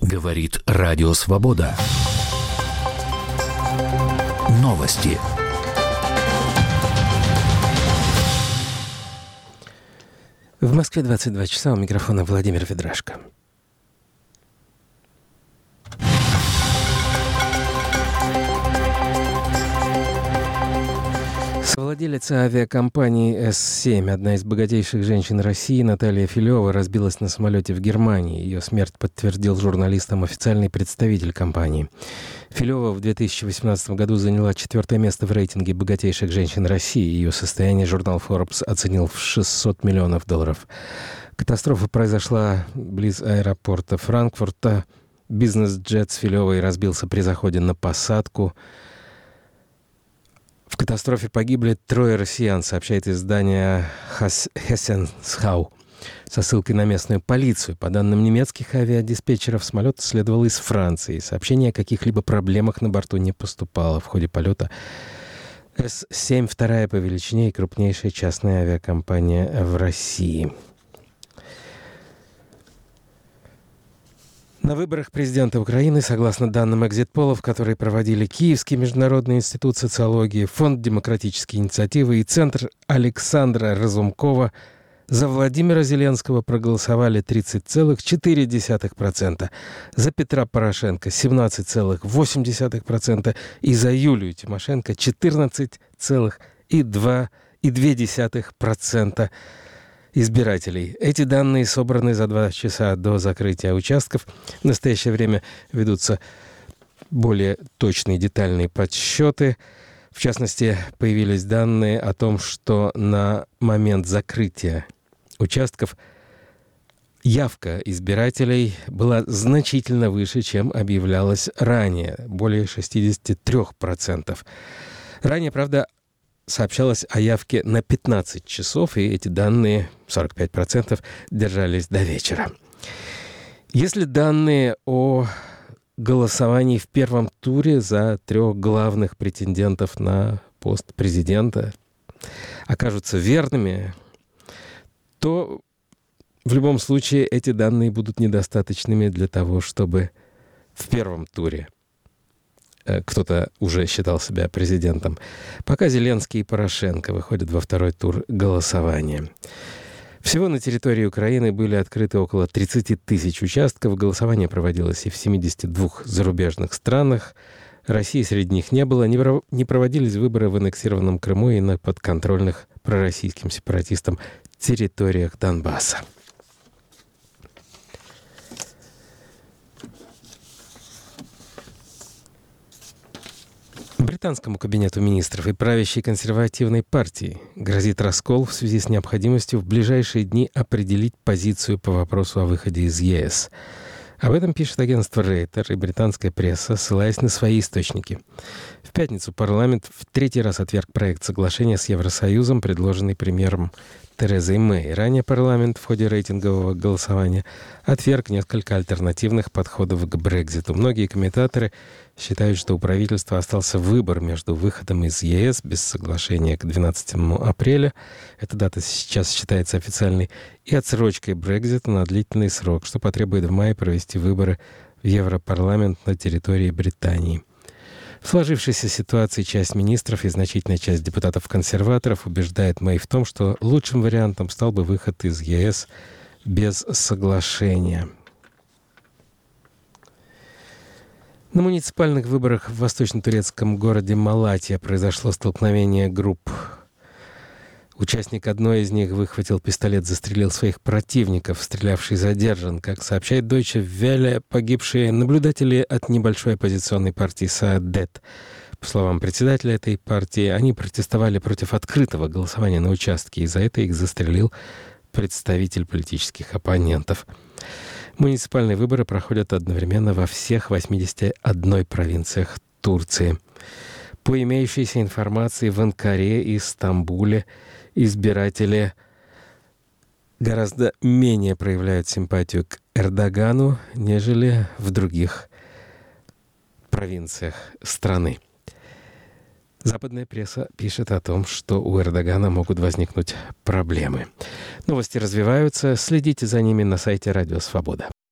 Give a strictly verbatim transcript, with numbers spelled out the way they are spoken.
Говорит Радио Свобода. Новости. В Москве двадцать два часа, у микрофона Владимир Ведрашко. Совладелица авиакомпании эс семь, одна из богатейших женщин России, Наталья Филева, разбилась на самолете в Германии. Ее смерть подтвердил журналистам официальный представитель компании. Филева в две тысячи восемнадцатом году заняла четвертое место в рейтинге богатейших женщин России. Ее состояние журнал Forbes оценил в шестьсот миллионов долларов. Катастрофа произошла близ аэропорта Франкфурта. Бизнес-джет с Филевой разбился при заходе на посадку. В катастрофе погибли трое россиян, сообщает издание Hessenschau со ссылкой на местную полицию. По данным немецких авиадиспетчеров, самолет следовал из Франции. Сообщение о каких-либо проблемах на борту не поступало. В ходе полета эс семь — вторая по величине и крупнейшая частная авиакомпания в России. На выборах президента Украины, согласно данным экзит-полов, которые проводили Киевский международный институт социологии, Фонд демократической инициативы и Центр Александра Разумкова, за Владимира Зеленского проголосовали тридцать целых четыре десятых процента, за Петра Порошенко семнадцать целых восемь десятых процента и за Юлию Тимошенко четырнадцать целых две десятых процента избирателей. Эти данные собраны за два часа до закрытия участков. В настоящее время ведутся более точные детальные подсчеты. В частности, появились данные о том, что на момент закрытия участков явка избирателей была значительно выше, чем объявлялось ранее, более шестьдесят три процента. Ранее, правда, сообщалось о явке на пятнадцать часов, и эти данные, сорок пять процентов, держались до вечера. Если данные о голосовании в первом туре за трех главных претендентов на пост президента окажутся верными, то в любом случае эти данные будут недостаточными для того, чтобы в первом туре кто-то уже считал себя президентом. Пока Зеленский и Порошенко выходят во второй тур голосования. Всего на территории Украины были открыты около тридцать тысяч участков. Голосование проводилось и в семидесяти двух зарубежных странах. России среди них не было. Не проводились выборы в аннексированном Крыму и на подконтрольных пророссийским сепаратистам территориях Донбасса. Британскому кабинету министров и правящей консервативной партии грозит раскол в связи с необходимостью в ближайшие дни определить позицию по вопросу о выходе из ЕС. Об этом пишет агентство Рейтер и британская пресса, ссылаясь на свои источники. В пятницу парламент в третий раз отверг проект соглашения с Евросоюзом, предложенный премьером Терезой Мэй. Ранее парламент в ходе рейтингового голосования отверг несколько альтернативных подходов к Брекситу. Многие комментаторы считают, что у правительства остался выбор между выходом из ЕС без соглашения к двенадцатому апреля, эта дата сейчас считается официальной, и отсрочкой Брексита на длительный срок, что потребует в мае провести выборы в Европарламент на территории Британии. В сложившейся ситуации часть министров и значительная часть депутатов-консерваторов убеждает Мэй в том, что лучшим вариантом стал бы выход из ЕС без соглашения. На муниципальных выборах в восточно-турецком городе Малатья произошло столкновение групп. Участник одной из них выхватил пистолет, застрелил своих противников. Стрелявший задержан. Как сообщает Deutsche Welle, погибшие наблюдатели от небольшой оппозиционной партии Саадет. По словам председателя этой партии, они протестовали против открытого голосования на участке, и за это их застрелил представитель политических оппонентов. Муниципальные выборы проходят одновременно во всех восьмидесяти одной провинциях Турции. По имеющейся информации, в Анкаре и Стамбуле избиратели гораздо менее проявляют симпатию к Эрдогану, нежели в других провинциях страны. Западная пресса пишет о том, что у Эрдогана могут возникнуть проблемы. Новости развиваются. Следите за ними на сайте Радио Свобода.